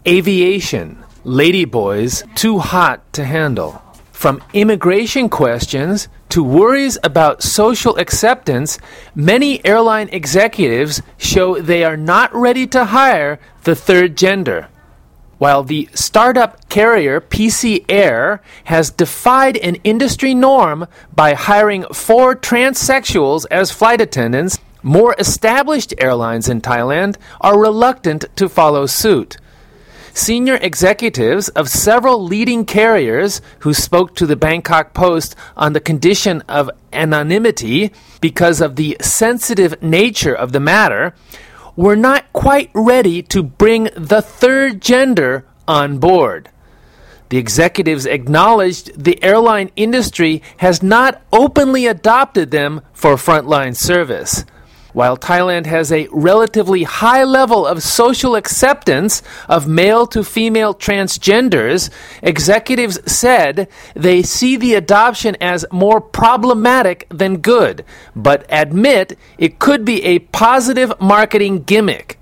aviation, ladyboys too hot to handle. From immigration questions to worries about social acceptance, many airline executives show they are not ready to hire the third gender. While the startup carrier PC Air has defied an industry norm by hiring 4 transsexuals as flight attendants, more established airlines in Thailand are reluctant to follow suit. Senior executives of several leading carriers who spoke to the Bangkok Post on the condition of anonymity because of the sensitive nature of the matter were not quite ready to bring the third gender on board. The executives acknowledged the airline industry has not openly adopted them for frontline service. While Thailand has a relatively high level of social acceptance of male to female transgenders, executives said they see the adoption as more problematic than good, but admit it could be a positive marketing gimmick.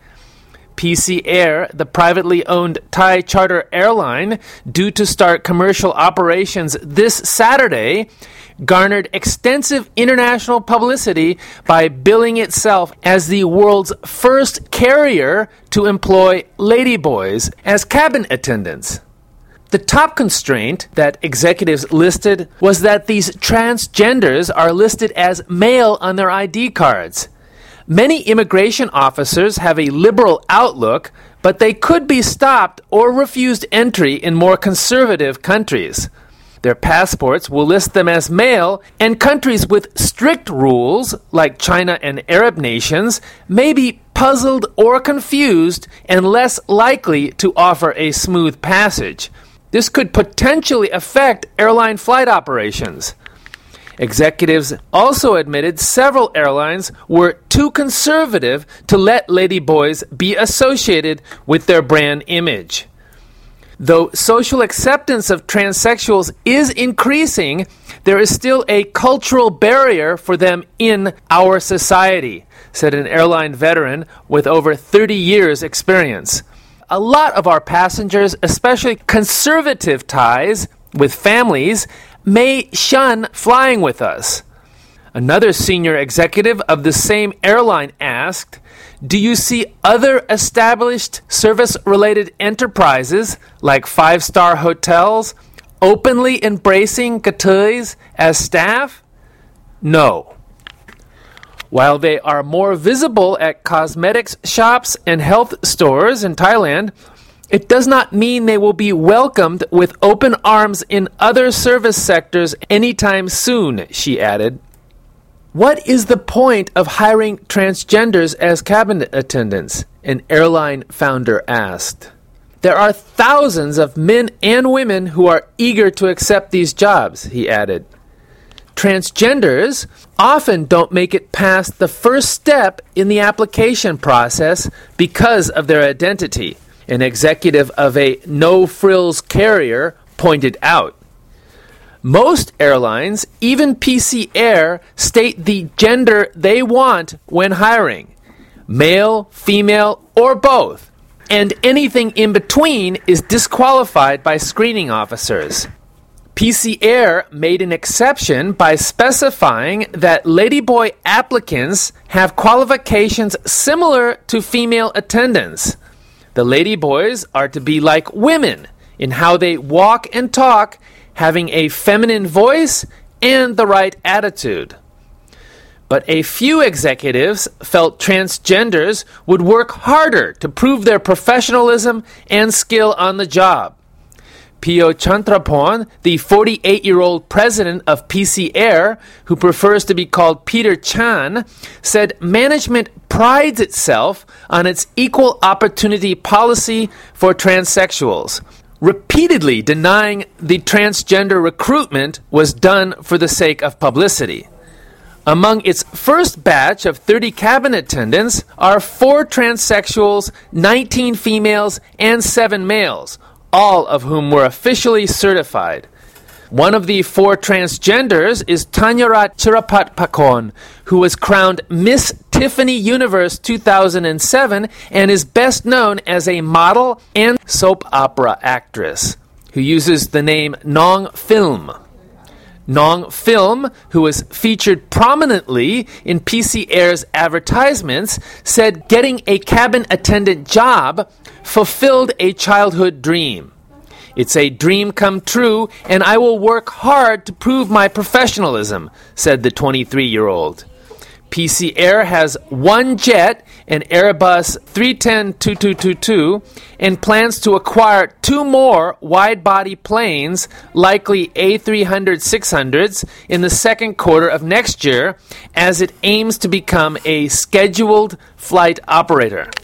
PC Air, the privately owned Thai charter airline, due to start commercial operations this Saturday, garnered extensive international publicity by billing itself as the world's first carrier to employ ladyboys as cabin attendants. The top constraint that executives listed was that these transgenders are listed as male on their ID cards. Many immigration officers have a liberal outlook, but they could be stopped or refused entry in more conservative countries. Their passports will list them as male, and countries with strict rules, like China and Arab nations, may be puzzled or confused and less likely to offer a smooth passage. This could potentially affect airline flight operations. Executives also admitted several airlines were too conservative to let ladyboys be associated with their brand image. Though social acceptance of transsexuals is increasing, there is still a cultural barrier for them in our society, said an airline veteran with over 30 years' experience. A lot of our passengers, especially conservative Thais with families, may shun flying with us. Another senior executive of the same airline asked, "Do you see other established service-related enterprises like five-star hotels openly embracing Kathais as staff?" No. While they are more visible at cosmetics shops and health stores in Thailand, it does not mean they will be welcomed with open arms in other service sectors anytime soon, she added. What is the point of hiring transgenders as cabin attendants? An airline founder asked. There are thousands of men and women who are eager to accept these jobs, he added. Transgenders often don't make it past the first step in the application process because of their identity, an executive of a no-frills carrier pointed out. Most airlines, even PC Air, state the gender they want when hiring, male, female, or both, and anything in between is disqualified by screening officers. PC Air made an exception by specifying that ladyboy applicants have qualifications similar to female attendants. The ladyboys are to be like women in how they walk and talk, having a feminine voice and the right attitude. But a few executives felt transgenders would work harder to prove their professionalism and skill on the job. Pio Chantraporn, the 48-year-old president of PC Air, who prefers to be called Peter Chan, said management prides itself on its equal opportunity policy for transsexuals, repeatedly denying the transgender recruitment was done for the sake of publicity. Among its first batch of 30 cabin attendants are 4 transsexuals, 19 females, and 7 males, all of whom were officially certified. One of the 4 transgenders is Tanyarat Chirapatpakon, who was crowned Miss Tiffany Universe 2007 and is best known as a model and soap opera actress who uses the name Nong Film. Nong Film, who was featured prominently in PC Air's advertisements, said getting a cabin attendant job fulfilled a childhood dream. It's a dream come true, and I will work hard to prove my professionalism, said the 23-year-old. PC Air has 1 jet, an Airbus 310-2222, and plans to acquire 2 more wide-body planes, likely A300-600s, in the second quarter of next year, as it aims to become a scheduled flight operator.